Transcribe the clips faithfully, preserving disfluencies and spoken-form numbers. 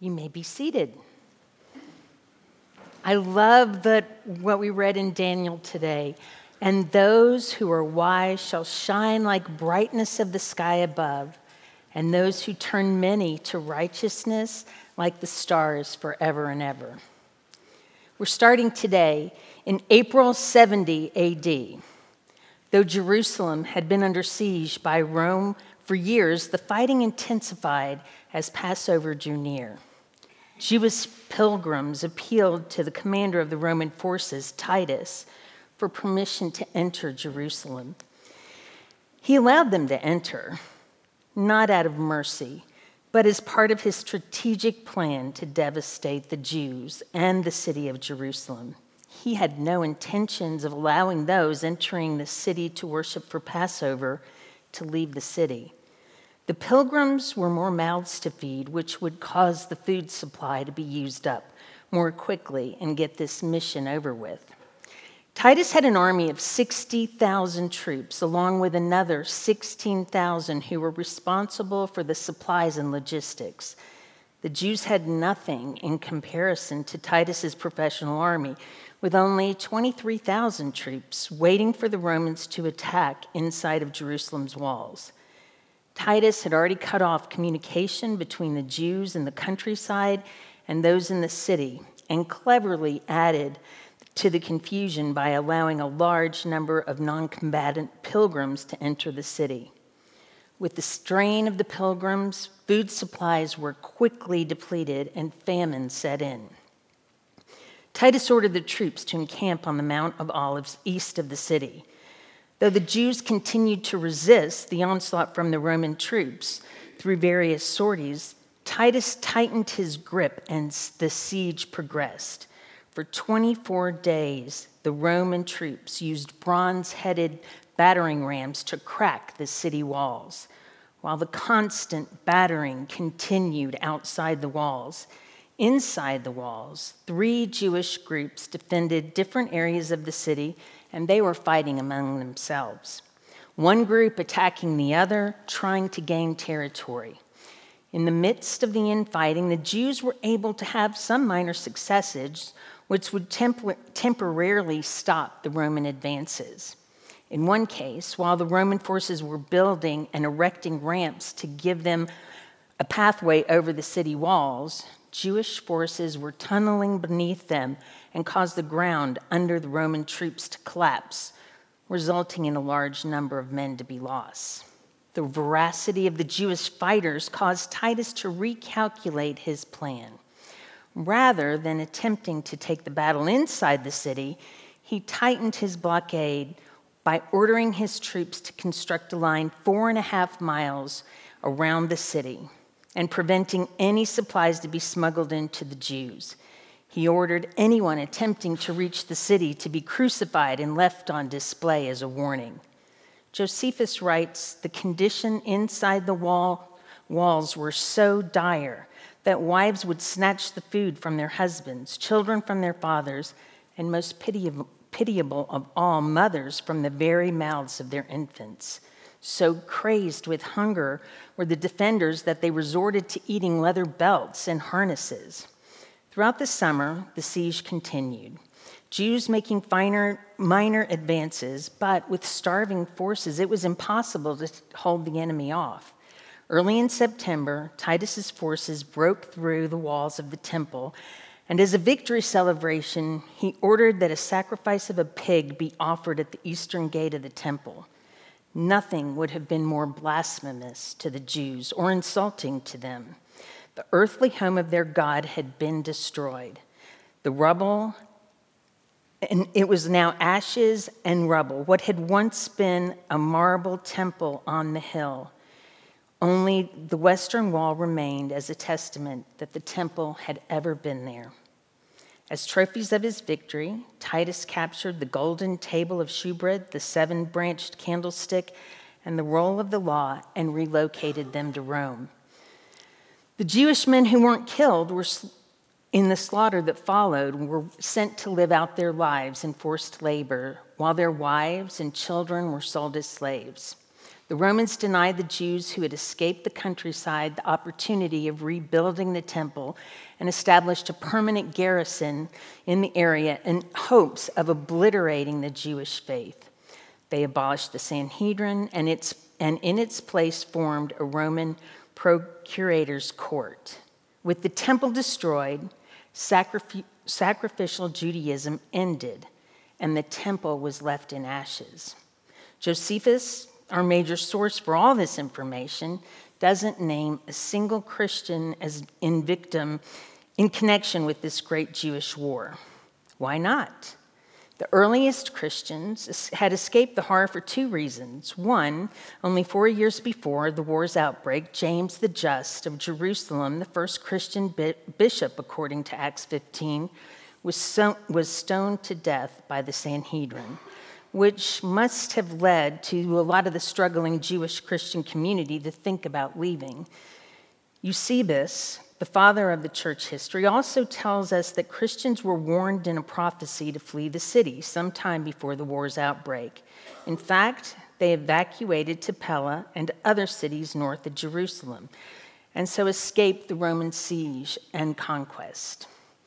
You may be seated. I love that what we read in Daniel today. And those who are wise shall shine like brightness of the sky above, and those who turn many to righteousness like the stars forever and ever. We're starting today in April seventy A D. Though Jerusalem had been under siege by Rome for years, the fighting intensified as Passover drew near. Jewish pilgrims appealed to the commander of the Roman forces, Titus, for permission to enter Jerusalem. He allowed them to enter, not out of mercy, but as part of his strategic plan to devastate the Jews and the city of Jerusalem. He had no intentions of allowing those entering the city to worship for Passover to leave the city. The pilgrims were more mouths to feed, which would cause the food supply to be used up more quickly and get this mission over with. Titus had an army of sixty thousand troops, along with another sixteen thousand who were responsible for the supplies and logistics. The Jews had nothing in comparison to Titus's professional army, with only twenty-three thousand troops waiting for the Romans to attack inside of Jerusalem's walls. Titus had already cut off communication between the Jews in the countryside and those in the city, and cleverly added to the confusion by allowing a large number of non-combatant pilgrims to enter the city. With the strain of the pilgrims, food supplies were quickly depleted and famine set in. Titus ordered the troops to encamp on the Mount of Olives east of the city. Though the Jews continued to resist the onslaught from the Roman troops through various sorties, Titus tightened his grip and the siege progressed. For twenty-four days, the Roman troops used bronze-headed battering rams to crack the city walls, while the constant battering continued outside the walls. Inside the walls, three Jewish groups defended different areas of the city, and they were fighting among themselves. One group attacking the other, trying to gain territory. In the midst of the infighting, the Jews were able to have some minor successes, which would temp- temporarily stop the Roman advances. In one case, while the Roman forces were building and erecting ramps to give them a pathway over the city walls, Jewish forces were tunneling beneath them and caused the ground under the Roman troops to collapse, resulting in a large number of men to be lost. The veracity of the Jewish fighters caused Titus to recalculate his plan. Rather than attempting to take the battle inside the city, he tightened his blockade by ordering his troops to construct a line four and a half miles around the city and preventing any supplies to be smuggled into the Jews. He ordered anyone attempting to reach the city to be crucified and left on display as a warning. Josephus writes, the condition inside the wall, walls were so dire that wives would snatch the food from their husbands, children from their fathers, and most pitiable, pitiable of all, mothers from the very mouths of their infants. So crazed with hunger were the defenders that they resorted to eating leather belts and harnesses. Throughout the summer, the siege continued. Jews making finer, minor advances, but with starving forces, it was impossible to hold the enemy off. Early in September, Titus's forces broke through the walls of the temple, and as a victory celebration, he ordered that a sacrifice of a pig be offered at the eastern gate of the temple. Nothing would have been more blasphemous to the Jews or insulting to them. The earthly home of their God had been destroyed. The rubble, and it was now ashes and rubble. What had once been a marble temple on the hill, only the western wall remained as a testament that the temple had ever been there. As trophies of his victory, Titus captured the golden table of shewbread, the seven-branched candlestick, and the roll of the law, and relocated them to Rome. The Jewish men who weren't killed were in the slaughter that followed were sent to live out their lives in forced labor, while their wives and children were sold as slaves. The Romans denied the Jews who had escaped the countryside the opportunity of rebuilding the temple and established a permanent garrison in the area in hopes of obliterating the Jewish faith. They abolished the Sanhedrin and, its, and in its place formed a Roman procurator's court. With the temple destroyed, sacrif- sacrificial Judaism ended, and the temple was left in ashes. Josephus, our major source for all this information, doesn't name a single Christian as in victim in connection with this great Jewish war. Why not? The earliest Christians had escaped the horror for two reasons. One, only four years before the war's outbreak, James the Just of Jerusalem, the first Christian bi- bishop, according to Acts fifteen, was, so, was stoned to death by the Sanhedrin, which must have led to a lot of the struggling Jewish Christian community to think about leaving. Eusebius, the father of the church history, also tells us that Christians were warned in a prophecy to flee the city sometime before the war's outbreak. In fact, they evacuated to Pella and other cities north of Jerusalem, and so escaped the Roman siege and conquest.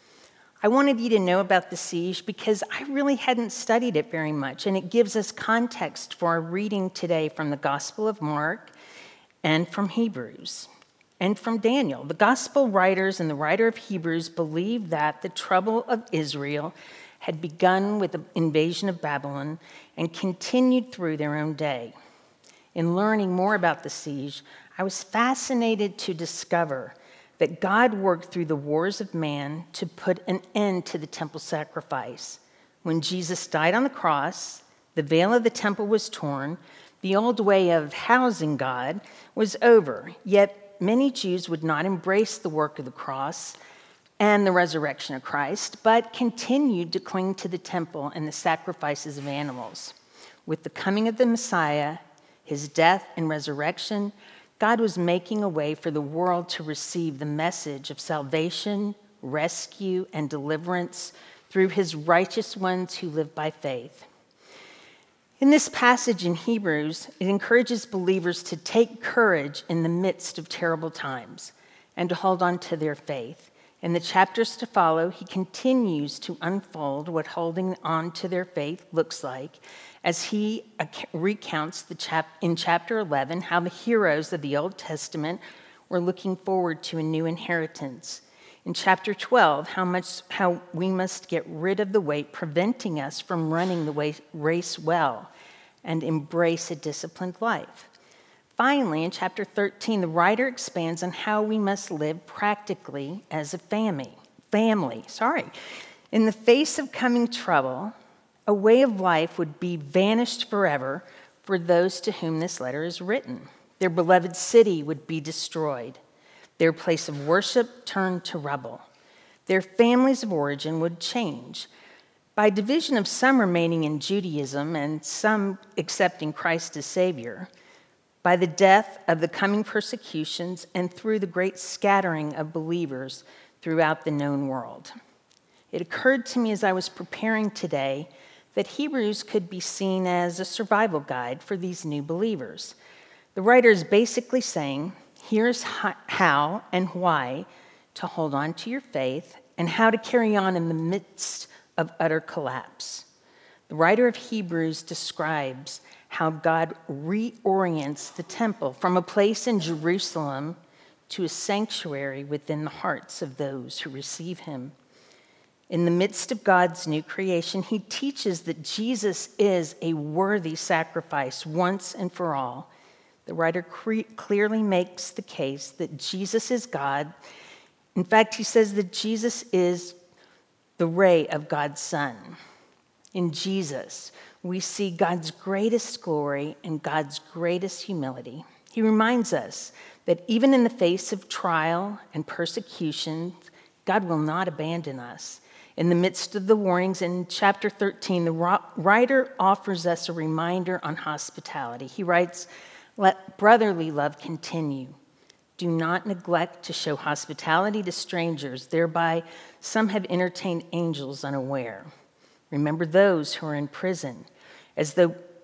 I wanted you to know about the siege because I really hadn't studied it very much, and it gives us context for our reading today from the Gospel of Mark and from Hebrews and from Daniel. The Gospel writers and the writer of Hebrews believe that the trouble of Israel had begun with the invasion of Babylon and continued through their own day. In learning more about the siege, I was fascinated to discover that God worked through the wars of man to put an end to the temple sacrifice. When Jesus died on the cross, the veil of the temple was torn, the old way of housing God was over, yet many Jews would not embrace the work of the cross and the resurrection of Christ, but continued to cling to the temple and the sacrifices of animals. With the coming of the Messiah, his death and resurrection, God was making a way for the world to receive the message of salvation, rescue, and deliverance through his righteous ones who live by faith. In this passage in Hebrews, it encourages believers to take courage in the midst of terrible times and to hold on to their faith. In the chapters to follow, he continues to unfold what holding on to their faith looks like as he recounts the chap- in chapter eleven how the heroes of the Old Testament were looking forward to a new inheritance. In chapter twelve, how much how we must get rid of the weight preventing us from running the way, race well and embrace a disciplined life. Finally, in chapter thirteen, the writer expands on how we must live practically as a family. Family, sorry. In the face of coming trouble, a way of life would be vanished forever for those to whom this letter is written. Their beloved city would be destroyed. Their place of worship turned to rubble. Their families of origin would change. By division of some remaining in Judaism and some accepting Christ as Savior, by the death of the coming persecutions, and through the great scattering of believers throughout the known world. It occurred to me as I was preparing today that Hebrews could be seen as a survival guide for these new believers. The writer is basically saying, here's how and why to hold on to your faith and how to carry on in the midst of utter collapse. The writer of Hebrews describes how God reorients the temple from a place in Jerusalem to a sanctuary within the hearts of those who receive him. In the midst of God's new creation, he teaches that Jesus is a worthy sacrifice once and for all. The writer cre- clearly makes the case that Jesus is God. In fact, he says that Jesus is the ray of God's Son. In Jesus, we see God's greatest glory and God's greatest humility. He reminds us that even in the face of trial and persecution, God will not abandon us. In the midst of the warnings in chapter thirteen, the writer offers us a reminder on hospitality. He writes, "Let brotherly love continue. Do not neglect to show hospitality to strangers. Thereby, some have entertained angels unaware. Remember those who are in prison, as though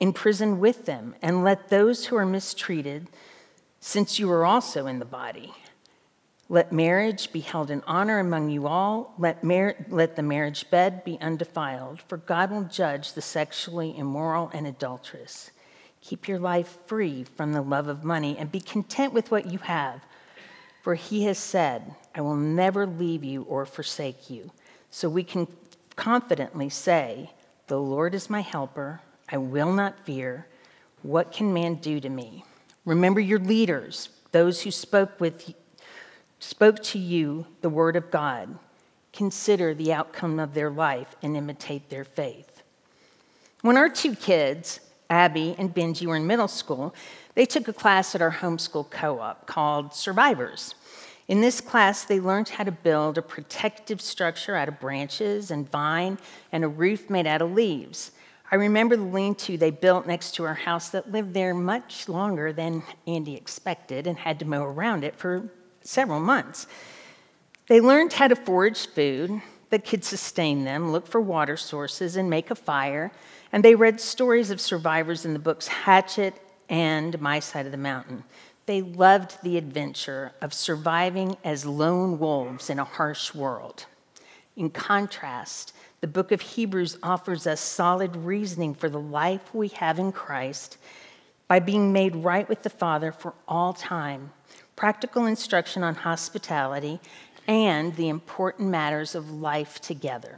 in prison with them, and let those who are mistreated, since you are also in the body. Let marriage be held in honor among you all. Let, mar- let the marriage bed be undefiled, for God will judge the sexually immoral and adulterous. Keep your life free from the love of money and be content with what you have. For he has said, I will never leave you or forsake you. So we can confidently say, the Lord is my helper. I will not fear. What can man do to me? Remember your leaders, those who spoke with spoke to you the word of God. Consider the outcome of their life and imitate their faith. When our two kids, Abby and Benji, were in middle school, they took a class at our homeschool co-op called Survivors. In this class, they learned how to build a protective structure out of branches and vine and a roof made out of leaves. I remember the lean-to they built next to our house that lived there much longer than Andy expected and had to mow around it for several months. They learned how to forage food that could sustain them, look for water sources, and make a fire. And they read stories of survivors in the books Hatchet and My Side of the Mountain. They loved the adventure of surviving as lone wolves in a harsh world. In contrast, the book of Hebrews offers us solid reasoning for the life we have in Christ by being made right with the Father for all time, practical instruction on hospitality, and the important matters of life together.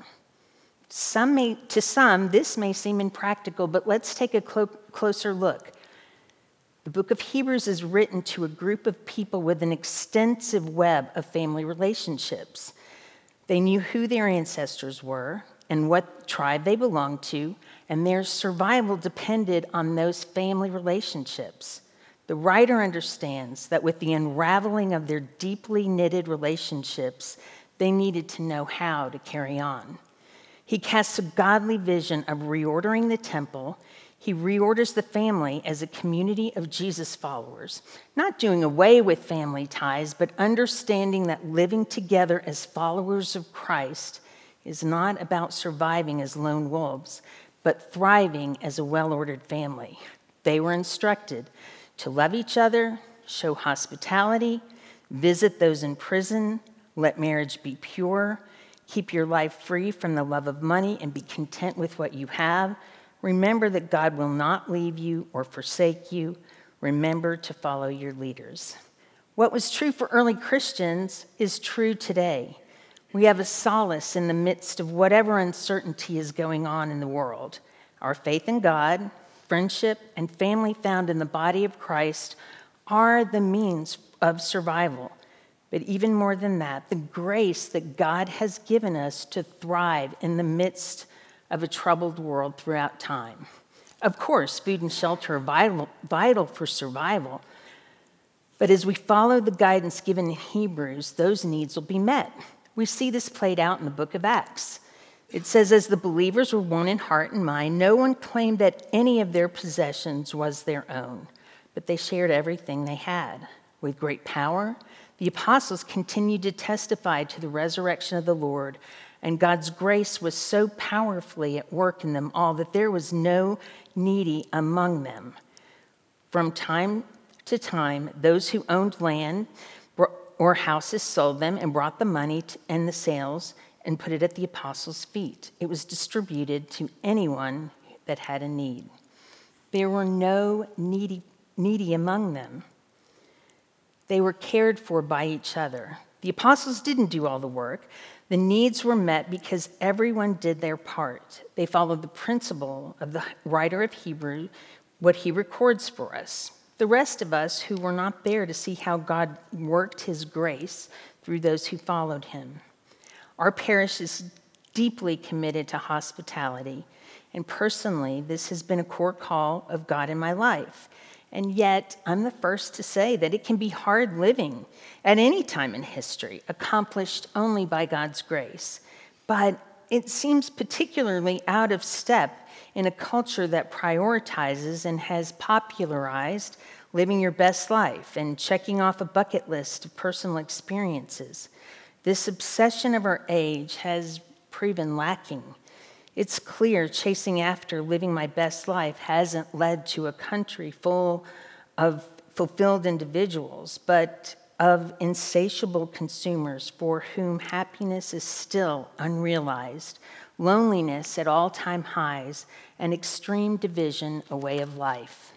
Some may, to some, this may seem impractical, but let's take a clo- closer look. The book of Hebrews is written to a group of people with an extensive web of family relationships. They knew who their ancestors were and what tribe they belonged to, and their survival depended on those family relationships. The writer understands that with the unraveling of their deeply knitted relationships, they needed to know how to carry on. He casts a godly vision of reordering the temple. He reorders the family as a community of Jesus followers, not doing away with family ties, but understanding that living together as followers of Christ is not about surviving as lone wolves, but thriving as a well-ordered family. They were instructed to love each other, show hospitality, visit those in prison, let marriage be pure, keep your life free from the love of money, and be content with what you have. Remember that God will not leave you or forsake you. Remember to follow your leaders. What was true for early Christians is true today. We have a solace in the midst of whatever uncertainty is going on in the world. Our faith in God, friendship, and family found in the body of Christ are the means of survival. But even more than that, the grace that God has given us to thrive in the midst of a troubled world throughout time. Of course, food and shelter are vital, vital for survival, but as we follow the guidance given in Hebrews, those needs will be met. We see this played out in the book of Acts. It says, as the believers were one in heart and mind, no one claimed that any of their possessions was their own, but they shared everything they had. With great power, the apostles continued to testify to the resurrection of the Lord, and God's grace was so powerfully at work in them all that there was no needy among them. From time to time, those who owned land or houses sold them and brought the money and the sales and put it at the apostles' feet. It was distributed to anyone that had a need. There were no needy, needy among them. They were cared for by each other. The apostles didn't do all the work. The needs were met because everyone did their part. They followed the principle of the writer of Hebrews, what he records for us. The rest of us who were not there to see how God worked his grace through those who followed him. Our parish is deeply committed to hospitality, and personally, this has been a core call of God in my life. And yet, I'm the first to say that it can be hard living at any time in history, accomplished only by God's grace. But it seems particularly out of step in a culture that prioritizes and has popularized living your best life and checking off a bucket list of personal experiences. This obsession of our age has proven lacking It's clear chasing after living my best life hasn't led to a country full of fulfilled individuals, but of insatiable consumers for whom happiness is still unrealized, loneliness at all-time highs, and extreme division a way of life.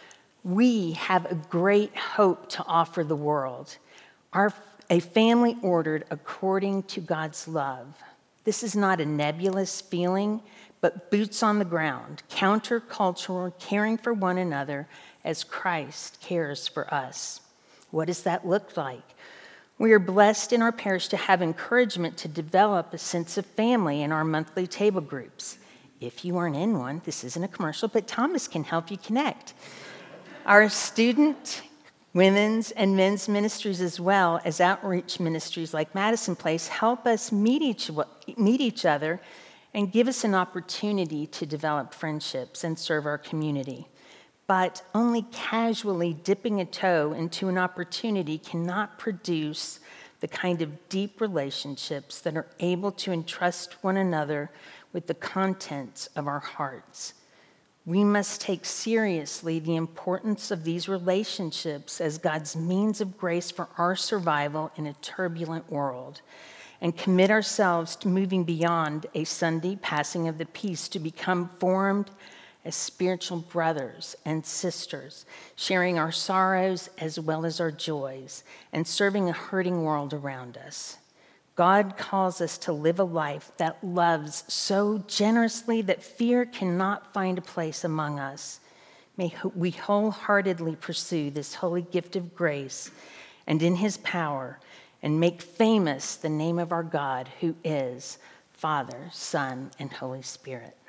We have a great hope to offer the world, Our, a family ordered according to God's love. This is not a nebulous feeling, but boots on the ground, countercultural, caring for one another as Christ cares for us. What does that look like? We are blessed in our parish to have encouragement to develop a sense of family in our monthly table groups. If you aren't in one, this isn't a commercial, but Thomas can help you connect. Our student, women's, and men's ministries, as well as outreach ministries like Madison Place, help us meet each, meet each other and give us an opportunity to develop friendships and serve our community. But only casually dipping a toe into an opportunity cannot produce the kind of deep relationships that are able to entrust one another with the contents of our hearts. We must take seriously the importance of these relationships as God's means of grace for our survival in a turbulent world, and commit ourselves to moving beyond a Sunday passing of the peace to become formed as spiritual brothers and sisters, sharing our sorrows as well as our joys, and serving a hurting world around us. God calls us to live a life that loves so generously that fear cannot find a place among us. May we wholeheartedly pursue this holy gift of grace and in his power, and make famous the name of our God, who is Father, Son, and Holy Spirit.